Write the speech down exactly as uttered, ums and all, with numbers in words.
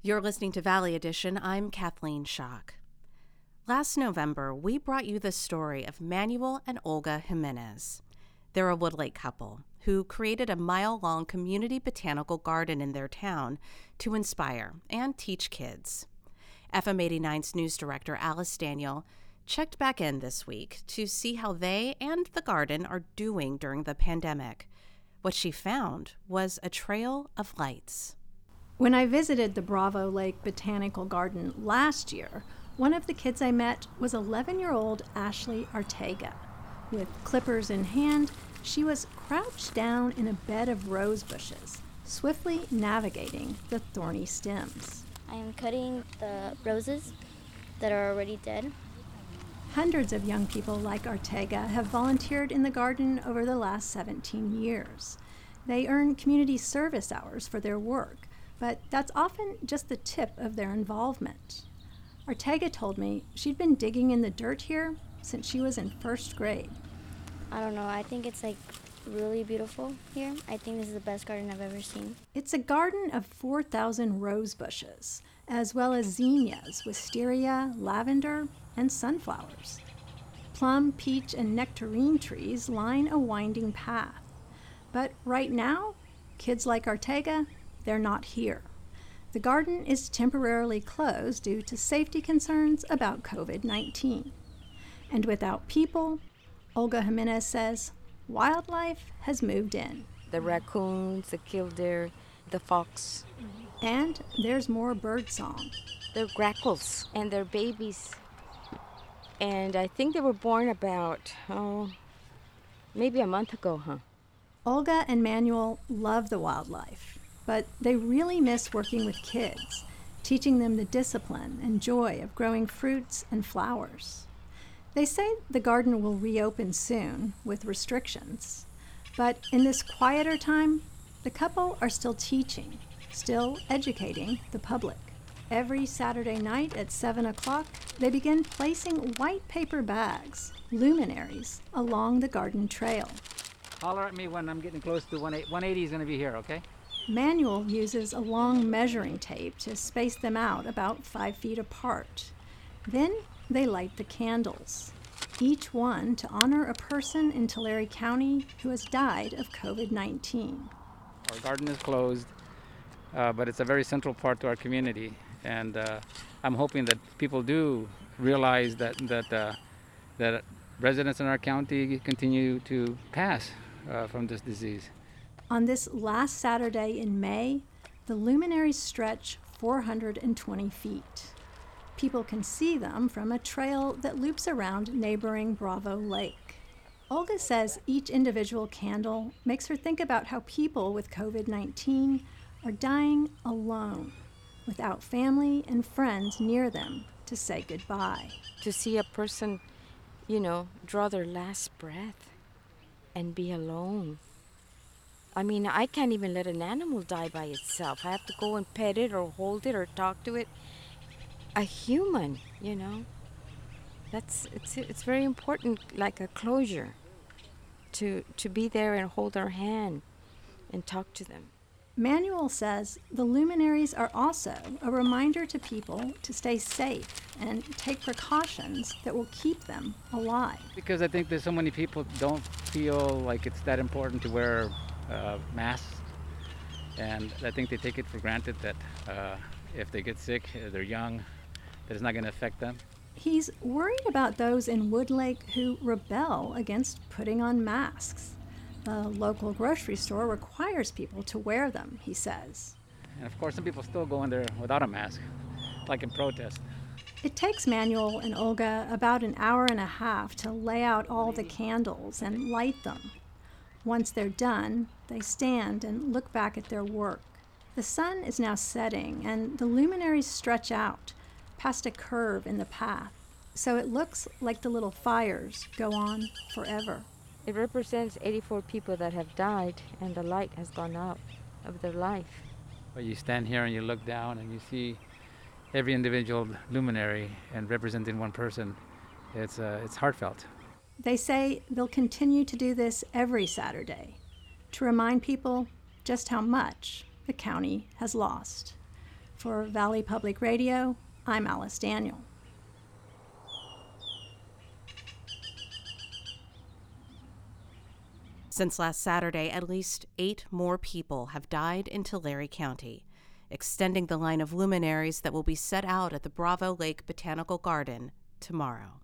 You're listening to Valley Edition. I'm Kathleen Schock. Last November, we brought you the story of Manuel and Olga Jimenez. They're a Woodlake couple who created a mile-long community botanical garden in their town to inspire and teach kids. F M eighty-nine's news director Alice Daniel checked back in this week to see how they and the garden are doing during the pandemic. What she found was a trail of lights. When I visited the Bravo Lake Botanical Garden last year, one of the kids I met was eleven-year-old Ashley Arteaga. With clippers in hand, she was crouched down in a bed of rose bushes, swiftly navigating the thorny stems. I am cutting the roses that are already dead. Hundreds of young people like Arteaga have volunteered in the garden over the last seventeen years. They earn community service hours for their work, but that's often just the tip of their involvement. Arteaga told me she'd been digging in the dirt here since she was in first grade. I don't know, I think it's like really beautiful here. I think this is the best garden I've ever seen. It's a garden of four thousand rose bushes, as well as zinnias, wisteria, lavender, and sunflowers. Plum, peach, and nectarine trees line a winding path. But right now, kids like Arteaga, they're not here. The garden is temporarily closed due to safety concerns about covid nineteen. And without people, Olga Jimenez says, wildlife has moved in. The raccoons, the killdeer, the fox. And there's more bird song. They're grackles and they're babies. And I think they were born about, oh, maybe a month ago, huh? Olga and Manuel love the wildlife, but they really miss working with kids, teaching them the discipline and joy of growing fruits and flowers. They say the garden will reopen soon with restrictions, but in this quieter time, the couple are still teaching, still educating the public. Every Saturday night at seven o'clock, they begin placing white paper bags, luminaries, along the garden trail. Holler at me when I'm getting close to one eighty is going to be here, okay? Manuel uses a long measuring tape to space them out about five feet apart. Then they light the candles, each one to honor a person in Tulare County who has died of covid nineteen. Our garden is closed, uh, but it's a very central part to our community. And uh, I'm hoping that people do realize that that uh, that residents in our county continue to pass uh, from this disease. On this last Saturday in May, the luminaries stretch four hundred twenty feet. People can see them from a trail that loops around neighboring Bravo Lake. Olga says each individual candle makes her think about how people with covid nineteen are dying alone, without family and friends near them to say goodbye. To see a person, you know, draw their last breath and be alone. I mean, I can't even let an animal die by itself. I have to go and pet it or hold it or talk to it. A human, you know, that's it's it's very important, like a closure, to to be there and hold their hand and talk to them. Manuel says the luminaries are also a reminder to people to stay safe and take precautions that will keep them alive. Because I think there's so many people don't feel like it's that important to wear uh, masks, and I think they take it for granted that uh, if they get sick, uh, they're young, that it's not going to affect them. He's worried about those in Woodlake who rebel against putting on masks. The local grocery store requires people to wear them, he says. And of course, some people still go in there without a mask, like in protest. It takes Manuel and Olga about an hour and a half to lay out all the candles and light them. Once they're done, they stand and look back at their work. The sun is now setting, and the luminaries stretch out past a curve in the path, so it looks like the little fires go on forever. It represents eighty-four people that have died, and the light has gone out of their life. But you stand here and you look down and you see every individual luminary and representing one person. It's uh, it's heartfelt. They say they'll continue to do this every Saturday to remind people just how much the county has lost. For Valley Public Radio, I'm Alice Daniel. Since last Saturday, at least eight more people have died in Tulare County, extending the line of luminaries that will be set out at the Bravo Lake Botanical Garden tomorrow.